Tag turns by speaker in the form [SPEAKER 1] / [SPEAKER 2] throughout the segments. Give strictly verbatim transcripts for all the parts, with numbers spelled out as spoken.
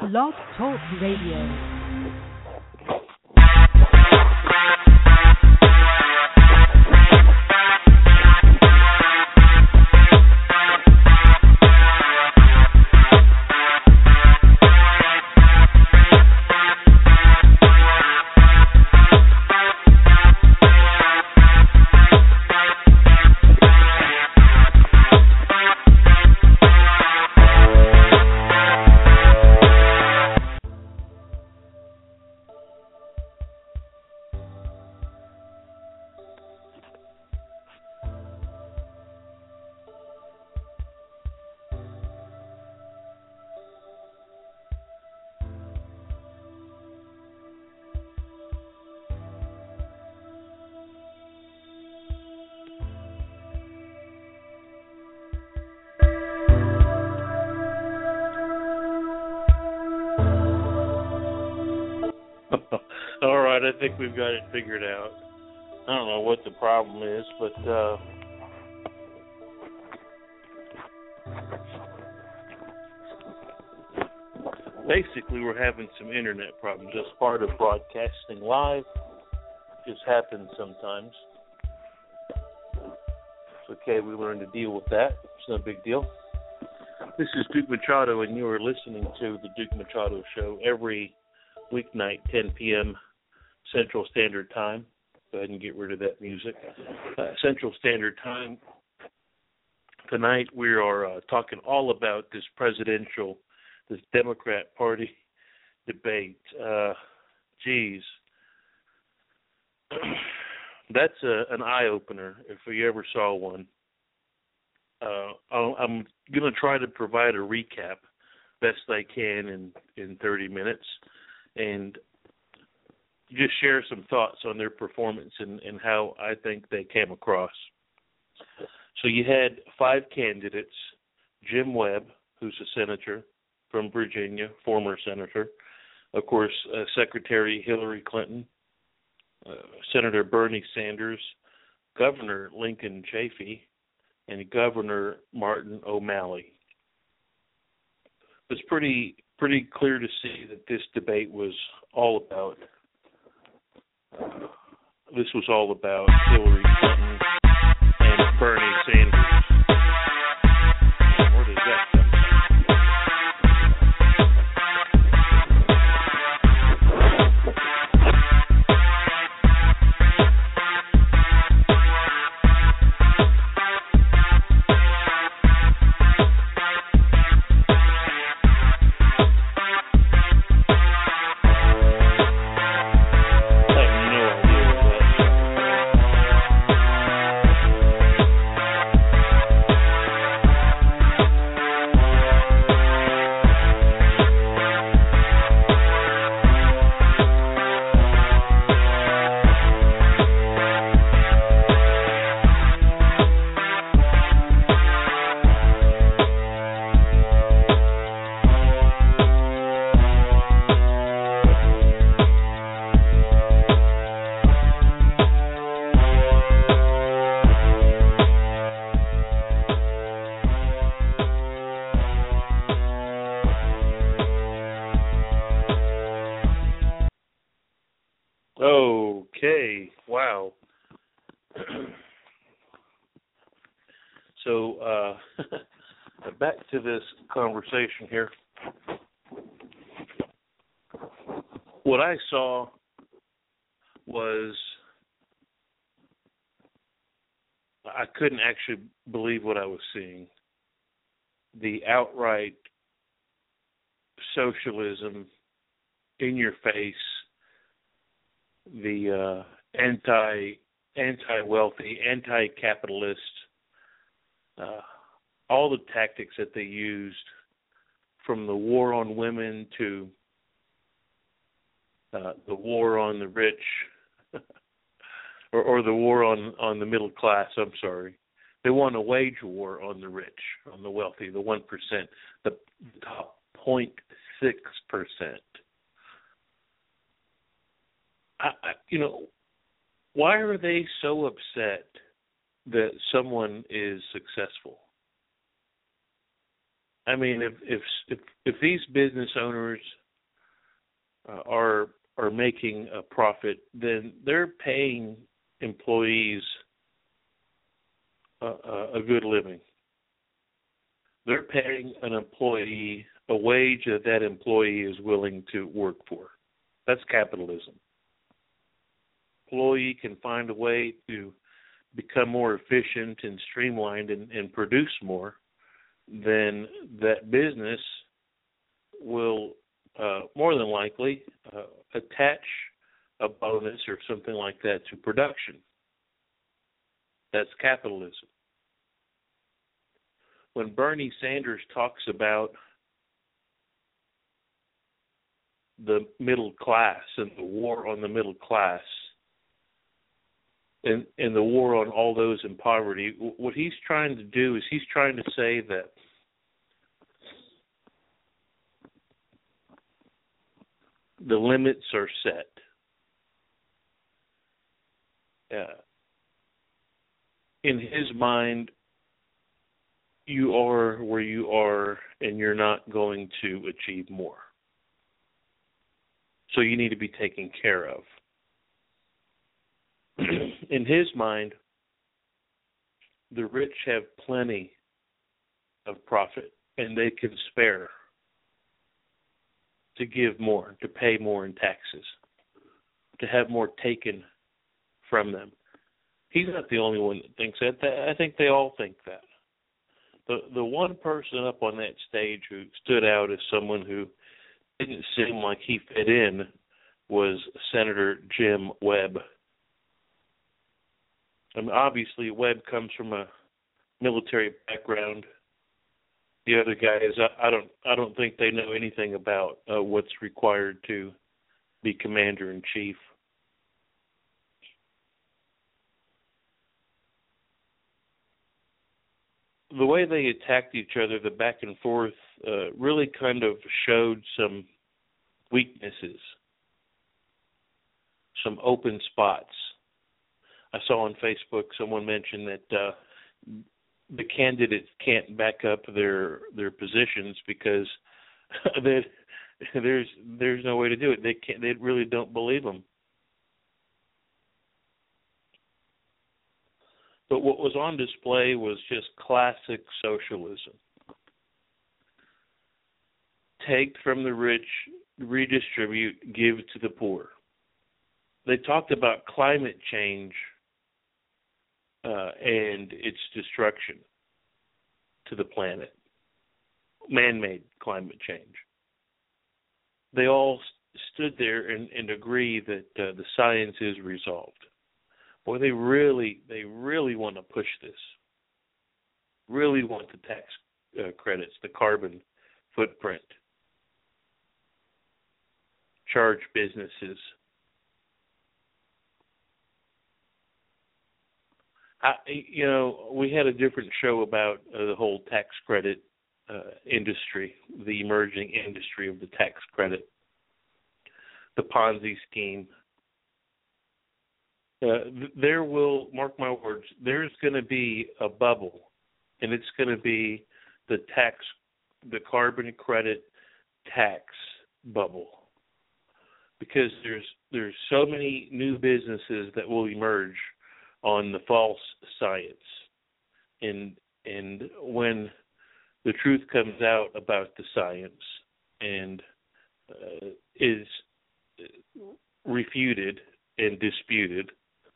[SPEAKER 1] Blog Talk Radio.
[SPEAKER 2] All right, I think we've got it figured out. I don't know what the problem is, but uh, basically we're having some internet problems. That's part of broadcasting live. Just happens sometimes. It's okay, we learn to deal with that. It's no big deal. This is Duke Machado, and you are listening to the Duke Machado Show every weeknight, ten p.m. Central Standard Time. Go ahead and get rid of that music. Uh, Central Standard Time. Tonight we are uh, talking all about this presidential, this Democrat Party debate. Uh, geez. That's a, an eye-opener if we ever saw one. Uh, I'll, I'm going to try to provide a recap best I can in, in thirty minutes. And just share some thoughts on their performance and, and how I think they came across. So you had five candidates: Jim Webb, who's a senator from Virginia, former senator, of course, uh, Secretary Hillary Clinton, uh, Senator Bernie Sanders, Governor Lincoln Chafee, and Governor Martin O'Malley. It's pretty pretty clear to see that this debate was all about uh, this was all about Hillary Clinton and Bernie Sanders. Where does that come from? Okay, wow. So, uh, back to this conversation here. What I saw was, I couldn't actually believe what I was seeing. The outright socialism, in your face, the uh, anti anti-wealthy, anti-capitalist, uh, all the tactics that they used, from the war on women to uh, the war on the rich, or, or the war on, on the middle class, I'm sorry. They want a wage war on the rich, on the wealthy, the one percent, the top zero point six percent. I, I, you know, why are they so upset that someone is successful? I mean, if if if, if these business owners uh, are are making a profit, then they're paying employees a, a good living. They're paying an employee a wage that that employee is willing to work for. That's capitalism. Employee can find a way to become more efficient and streamlined and, and produce more, then that business will uh, more than likely uh, attach a bonus or something like that to production. That's capitalism. When Bernie Sanders talks about the middle class and the war on the middle class and, and the war on all those in poverty, what he's trying to do is he's trying to say that the limits are set. Uh, in his mind, you are where you are and you're not going to achieve more. So you need to be taken care of. In his mind, the rich have plenty of profit and they can spare to give more, to pay more in taxes, to have more taken from them. He's not the only one that thinks that. I think they all think that. The the one person up on that stage who stood out as someone who didn't seem like he fit in was Senator Jim Webb. I mean, obviously, Webb comes from a military background. The other guys, I, I don't, I don't think they know anything about uh, what's required to be commander in chief. The way they attacked each other, the back and forth, uh, really kind of showed some weaknesses, some open spots. I saw on Facebook someone mention that uh, the candidates can't back up their their positions because they, there's there's no way to do it. They can't. They really don't believe them. But what was on display was just classic socialism. Take from the rich, redistribute, give to the poor. They talked about climate change uh, and its destruction to the planet, man-made climate change. They all st- stood there and, and agree that uh, the science is resolved. Boy, they really, they really want to push this. Really want the tax uh, credits, the carbon footprint. Charge businesses. I, you know, we had a different show about uh, the whole tax credit uh, industry, the emerging industry of the tax credit, the Ponzi scheme. Uh, there will, mark my words, there's going to be a bubble, and it's going to be the tax, the carbon credit tax bubble, because there's there's so many new businesses that will emerge on the false science, and and when the truth comes out about the science and uh, is refuted and disputed,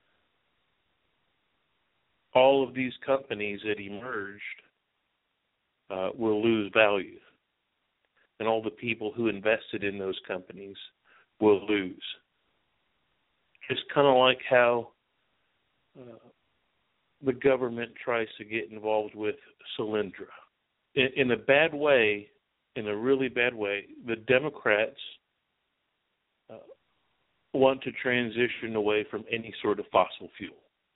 [SPEAKER 2] all of these companies that emerged uh, will lose value. And all the people who invested in those companies will lose. It's kind of like how uh, the government tries to get involved with Solyndra. In, in a bad way, in a really bad way, the Democrats uh, want to transition away from any sort of fossil fuel.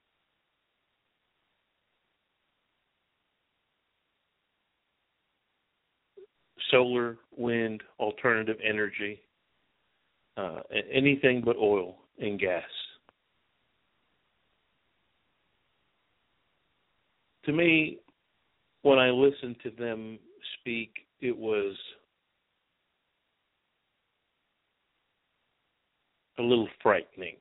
[SPEAKER 2] Solar, wind, alternative energy, uh, anything but oil and gas. To me, when I listen to them speak, it was a little frightening.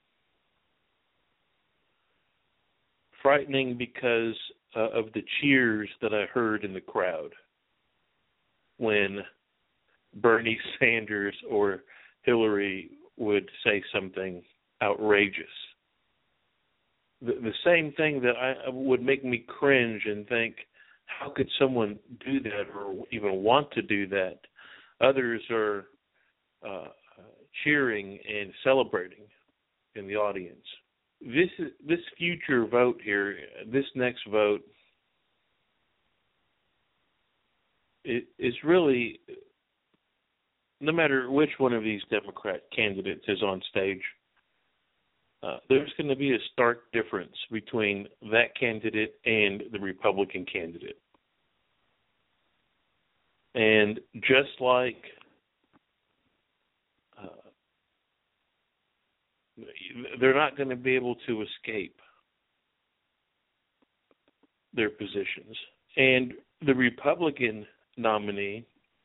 [SPEAKER 2] Frightening because uh, of the cheers that I heard in the crowd when Bernie Sanders or Hillary would say something outrageous. The, the same thing that I would make me cringe and think, how could someone do that or even want to do that? Others are uh, cheering and celebrating in the audience. This is, this future vote here, this next vote, it is really, no matter which one of these Democrat candidates is on stage, uh, there's going to be a stark difference between that candidate and the Republican candidate. And just like uh, they're not going to be able to escape their positions. And the Republican nominee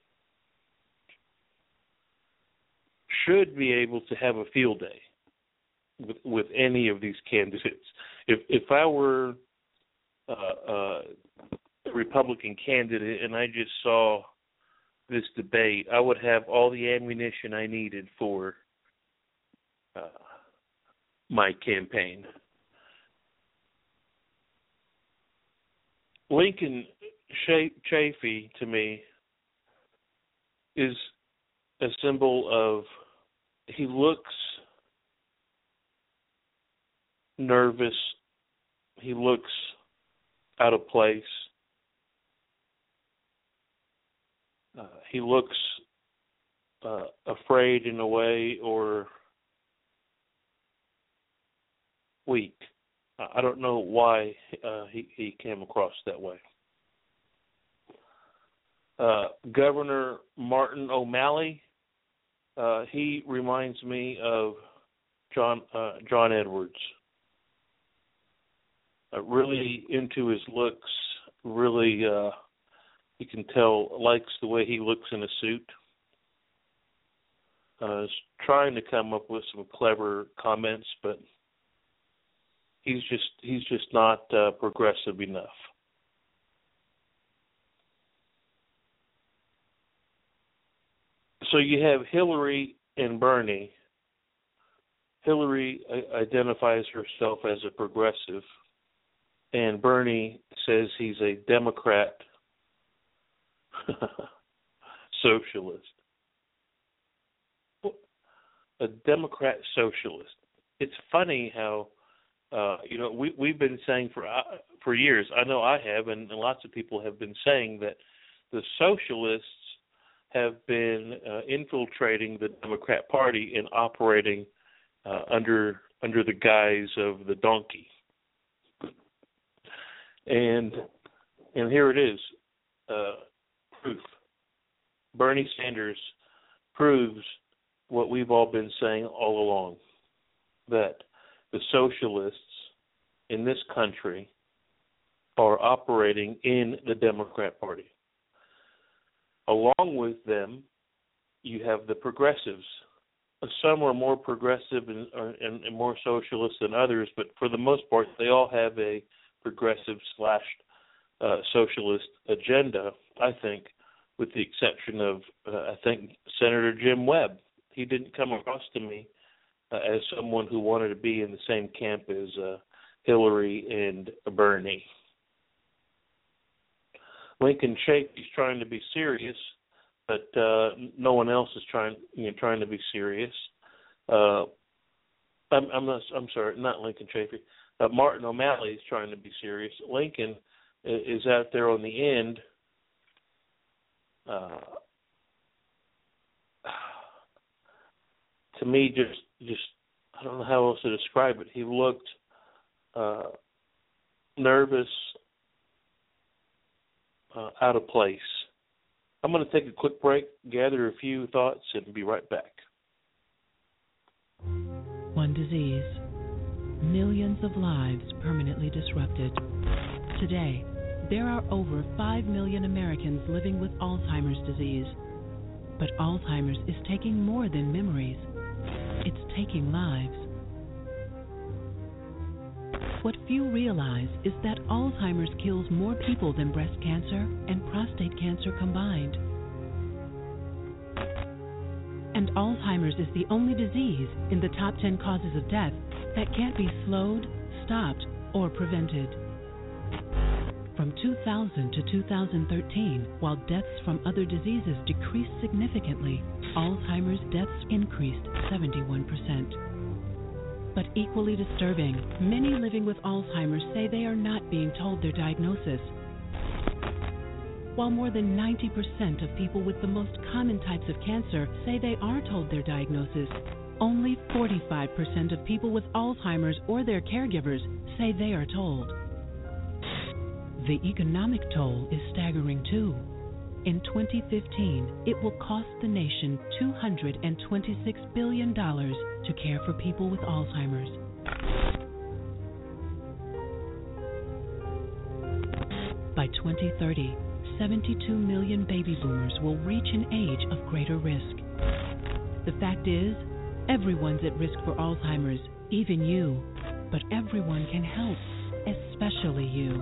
[SPEAKER 2] should be able to have a field day with, with any of these candidates. If if I were uh, uh, a Republican candidate and I just saw this debate, I would have all the ammunition I needed for uh, my campaign. Lincoln Chafee, to me, is a symbol of, he looks nervous, he looks out of place, uh, he looks uh, afraid in a way, or weak. I don't know why uh, he, he came across that way. Uh, Governor Martin O'Malley, uh, he reminds me of John uh, John Edwards. Uh, really into his looks, really, uh, you can tell, likes the way he looks in a suit. Uh, is trying to come up with some clever comments, but he's just he's just not uh, progressive enough. So you have Hillary and Bernie. Hillary identifies herself as a progressive, and Bernie says he's a Democrat socialist. A Democrat socialist. It's funny how, uh, you know, we, we've been saying for uh, for years, I know I have, and, and lots of people have been saying that the socialists have been uh, infiltrating the Democrat Party and operating uh, under under the guise of the donkey. And and here it is, uh, proof. Bernie Sanders proves what we've all been saying all along, that the socialists in this country are operating in the Democrat Party. Along with them, you have the progressives. Some are more progressive and, and, and more socialist than others, but for the most part, they all have a progressive slash uh, socialist agenda, I think, with the exception of, uh, I think, Senator Jim Webb. He didn't come across to me uh, as someone who wanted to be in the same camp as uh, Hillary and Bernie. Lincoln Chafee's trying to be serious, but uh, no one else is trying, you know, trying to be serious. Uh, I'm, I'm not. I'm sorry, not Lincoln Chafee. Uh, Martin O'Malley is trying to be serious. Lincoln is out there on the end. Uh, to me, just, just I don't know how else to describe it. He looked uh, nervous. Uh, out of place. I'm going to take a quick break, gather a few thoughts, and be right back.
[SPEAKER 1] One disease, millions of lives permanently disrupted. Today,
[SPEAKER 3] there are over five million Americans living with Alzheimer's disease. But Alzheimer's is taking more than memories. It's taking lives. What few realize is that Alzheimer's kills more people than breast cancer and prostate cancer combined. And Alzheimer's is the only disease in the top ten causes of death that can't be slowed, stopped, or prevented. From two thousand to two thousand thirteen, while deaths from other diseases decreased significantly, Alzheimer's deaths increased seventy-one percent. But equally disturbing, many living with Alzheimer's say they are not being told their diagnosis. While more than ninety percent of people with the most common types of cancer say they are told their diagnosis, only forty-five percent of people with Alzheimer's or their caregivers say they are told. The economic toll is staggering too. In twenty fifteen, it will cost the nation two hundred twenty-six billion dollars to care for people with Alzheimer's. By twenty thirty, seventy-two million baby boomers will reach an age of greater risk. The fact is, everyone's at risk for Alzheimer's, even you. But everyone can help, especially you.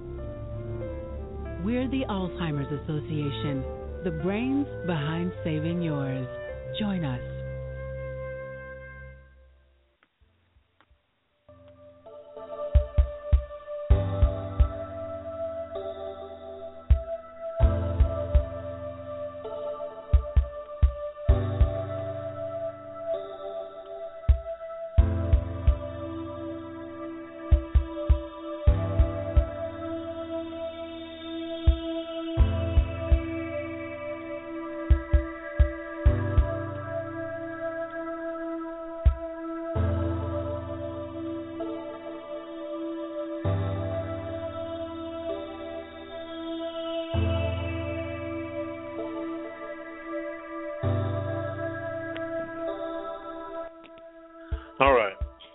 [SPEAKER 3] We're the Alzheimer's Association, the brains behind saving yours. Join us.
[SPEAKER 2] All right.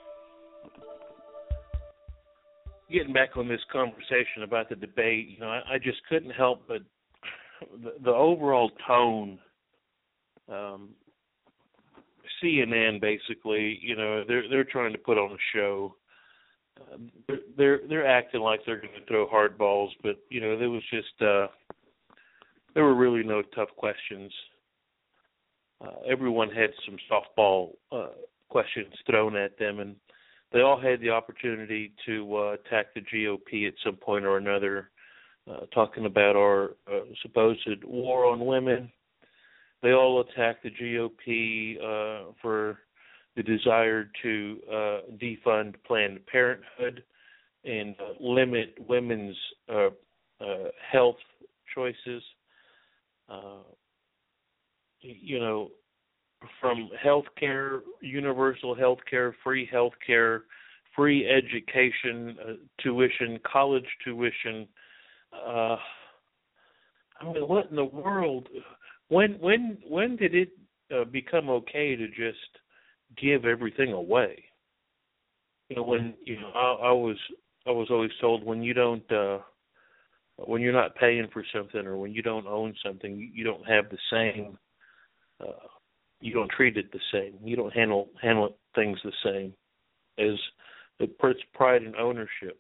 [SPEAKER 2] Getting back on this conversation about the debate, you know, I, I just couldn't help but the, the overall tone. Um, C N N basically, you know, they're they're trying to put on a show. Uh, they're, they're they're acting like they're going to throw hard balls, but you know, there was just uh, there were really no tough questions. Uh, everyone had some softball uh, questions thrown at them, and they all had the opportunity to uh, attack the G O P at some point or another, uh, talking about our uh, supposed war on women. They all attacked the G O P uh, for the desire to uh, defund Planned Parenthood and uh, limit women's uh, uh, health choices. Uh, you know, from health care, universal health care, free health care, free education, uh, tuition, college tuition. Uh, I mean, what in the world? When when when did it uh, become okay to just give everything away? You know, when you know, I, I was I was always told when you don't uh, when you're not paying for something or when you don't own something, you, you don't have the same. Uh, you don't treat it the same. You don't handle handle things the same as the pride and ownership.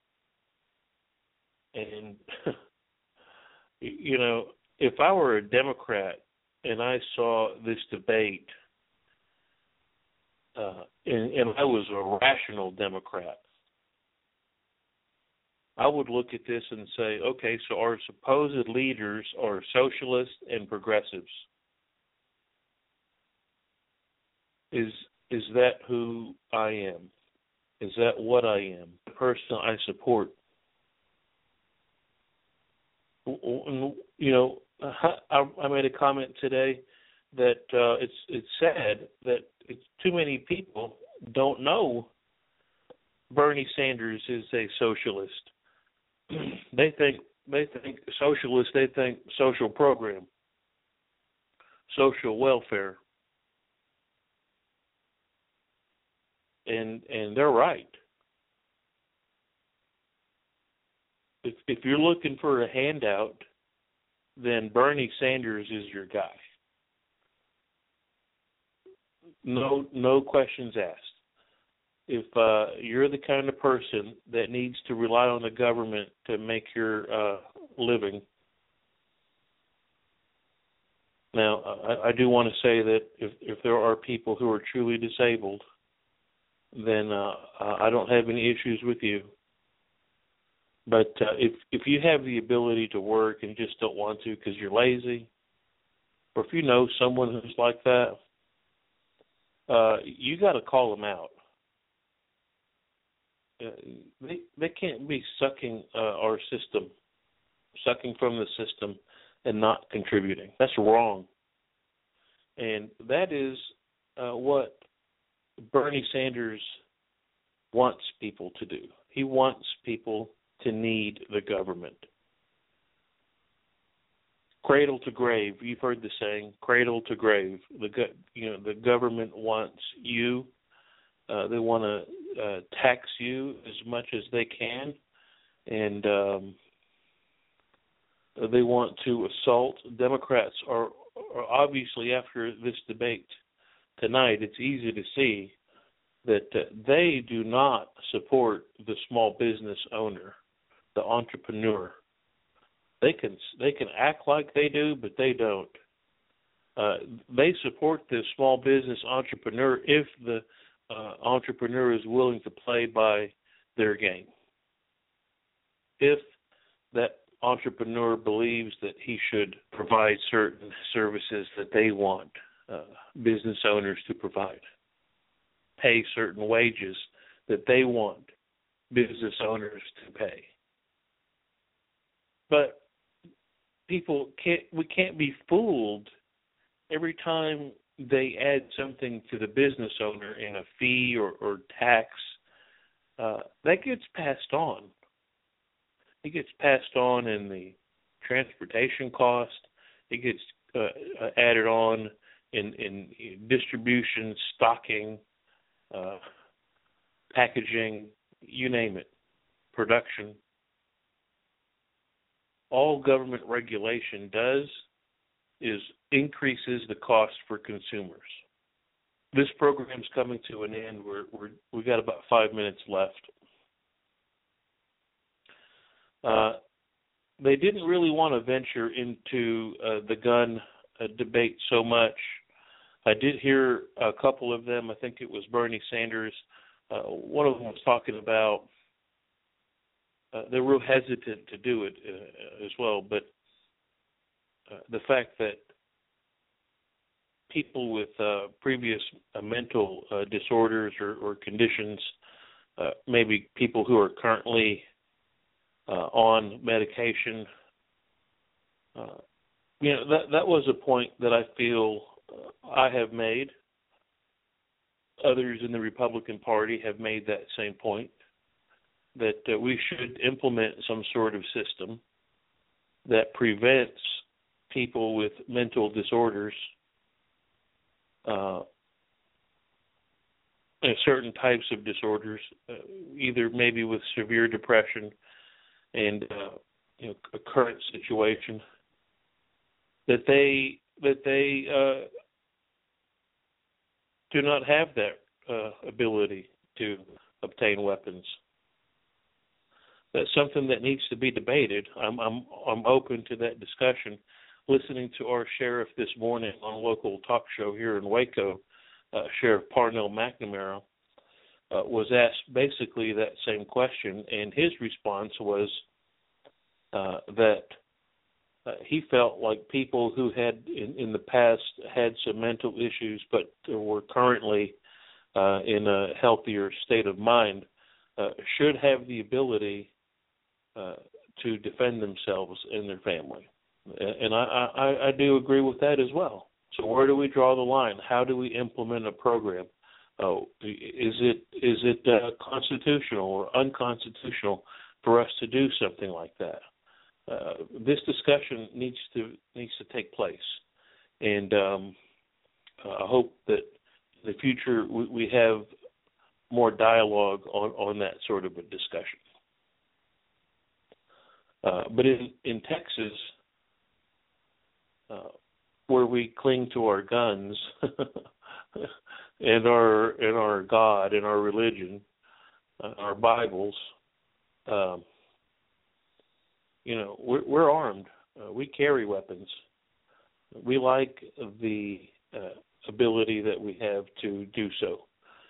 [SPEAKER 2] And you know, if I were a Democrat and I saw this debate, uh, and, and I was a rational Democrat, I would look at this and say, okay, so our supposed leaders are socialists and progressives. Is is that who I am? Is that what I am? The person I support. You know, I, I made a comment today that uh, it's it's sad that it's too many people don't know Bernie Sanders is a socialist. They think they think socialist. They think social program, social welfare, and and they're right. if, if you're looking for a handout, then Bernie Sanders is your guy. No, no questions asked. If uh, you're the kind of person that needs to rely on the government to make your uh, living, now I, I do want to say that if, if there are people who are truly disabled, then uh, I don't have any issues with you. But uh, if if you have the ability to work and just don't want to because you're lazy, or if you know someone who's like that, uh, you got to call them out. Uh, they they can't be sucking uh, our system, sucking from the system and not contributing. That's wrong. And that is uh, what Bernie Sanders wants people to do. He wants people to need the government. Cradle to grave. You've heard the saying, cradle to grave. The you know the government wants you. Uh, they want to uh, tax you as much as they can, and um, they want to assault. Democrats are, are obviously, after this debate tonight, it's easy to see that uh, they do not support the small business owner, the entrepreneur. They can they can act like they do, but they don't. Uh, they support the small business entrepreneur if the uh, entrepreneur is willing to play by their game. If that entrepreneur believes that he should provide certain services that they want uh, business owners to provide, pay certain wages that they want business owners to pay. But people can't, we can't be fooled every time they add something to the business owner in a fee or, or tax. Uh, that gets passed on. It gets passed on in the transportation cost. It gets uh, added on in, in distribution, stocking, uh, packaging, you name it, production. All government regulation does is increases the cost for consumers. This program's coming to an end. We're, we're, we've got about five minutes left. Uh, they didn't really want to venture into uh, the gun uh, debate so much. I did hear a couple of them. I think it was Bernie Sanders. Uh, one of them was talking about uh, they're real hesitant to do it uh, as well, but uh, the fact that people with uh, previous uh, mental uh, disorders or, or conditions, uh, maybe people who are currently uh, on medication, uh, you know, that that was a point that I feel uh, I have made. Others in the Republican Party have made that same point, that uh, we should implement some sort of system that prevents people with mental disorders, uh, certain types of disorders, uh, either maybe with severe depression and uh, you know, a current situation, that they that they uh, do not have that uh, ability to obtain weapons. That's something that needs to be debated. I'm I'm I'm open to that discussion. Listening to our sheriff this morning on a local talk show here in Waco, uh, Sheriff Parnell McNamara, uh, was asked basically that same question, and his response was uh, that uh, he felt like people who had in, in the past had some mental issues but were currently uh, in a healthier state of mind uh, should have the ability uh, to defend themselves and their family. And I, I, I do agree with that as well. So where do we draw the line? How do we implement a program? Oh, is it is it uh, constitutional or unconstitutional for us to do something like that? Uh, this discussion needs to needs to take place, and um, I hope that in the future we, we have more dialogue on, on that sort of a discussion. Uh, but in, in Texas, uh, where we cling to our guns and our and our God and our religion, uh, our Bibles, um, you know, we're, we're armed. Uh, we carry weapons. We like the uh, ability that we have to do so.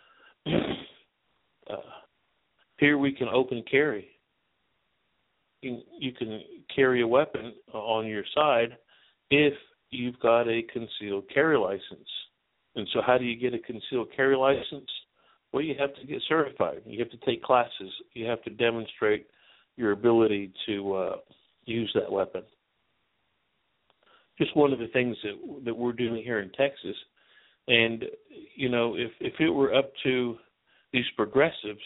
[SPEAKER 2] uh, here we can open carry. You, you can carry a weapon on your side if you've got a concealed carry license. And so how do you get a concealed carry license? Well, you have to get certified. You have to take classes. You have to demonstrate your ability to uh, use that weapon. Just one of the things that that we're doing here in Texas. And, you know, if, if it were up to these progressives,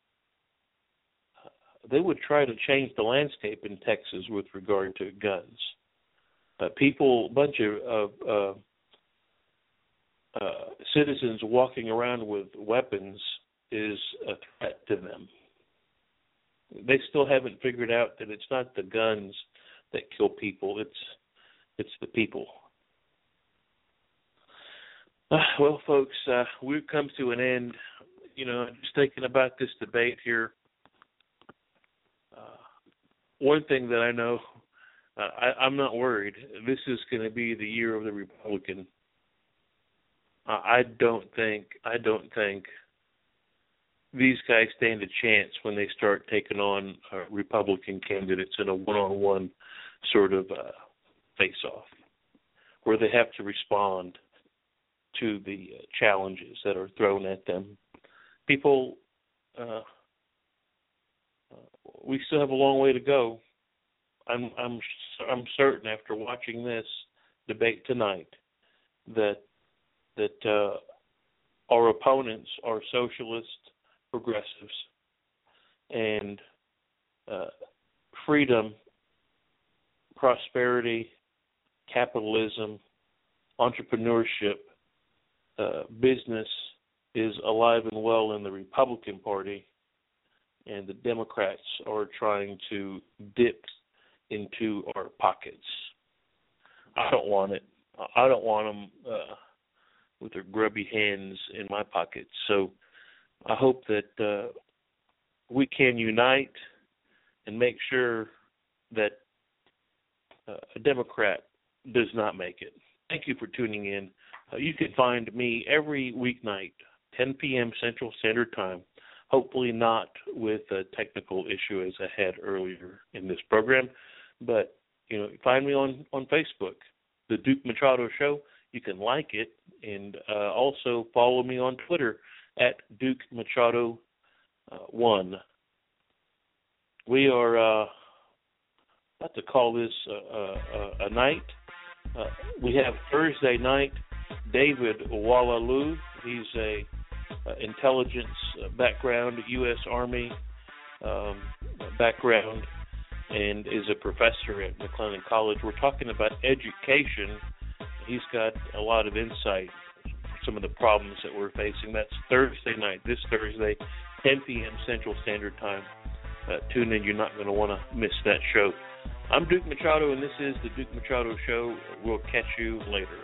[SPEAKER 2] they would try to change the landscape in Texas with regard to guns. Uh, people, a bunch of, of uh, uh, citizens walking around with weapons is a threat to them. They still haven't figured out that it's not the guns that kill people, it's it's the people. Uh, well, folks, uh, we've come to an end. You know, just thinking about this debate here, uh, one thing that I know, uh, I, I'm not worried. This is going to be the year of the Republican. Uh, I don't think, I don't think these guys stand a chance when they start taking on uh, Republican candidates in a one-on-one sort of uh, face-off, where they have to respond to the uh, challenges that are thrown at them. People, uh, uh, we still have a long way to go. I'm, I'm, I'm certain after watching this debate tonight that that uh, our opponents are socialist progressives, and uh, freedom, prosperity, capitalism, entrepreneurship, uh, business is alive and well in the Republican Party, and the Democrats are trying to dip into our pockets. I don't want it. I don't want them uh, with their grubby hands in my pockets. So I hope that uh, we can unite and make sure that uh, a Democrat does not make it. Thank you for tuning in. Uh, you can find me every weeknight, ten p.m. Central Standard Time, hopefully not with a technical issue as I had earlier in this program. But, you know, find me on, on Facebook, The Duke Machado Show. You can like it, and uh, also follow me on Twitter at Duke Machado uh, one. We are uh, about to call this uh, uh, a night. Uh, we have Thursday night, David Wallalu. He's a uh, intelligence background, U S Army um, background, and is a professor at McLennan College. We're talking about education. He's got a lot of insight for some of the problems that we're facing. That's Thursday night, this Thursday, ten p.m. Central Standard Time. Uh, tune in. You're not going to want to miss that show. I'm Duke Machado, and this is the Duke Machado Show. We'll catch you later.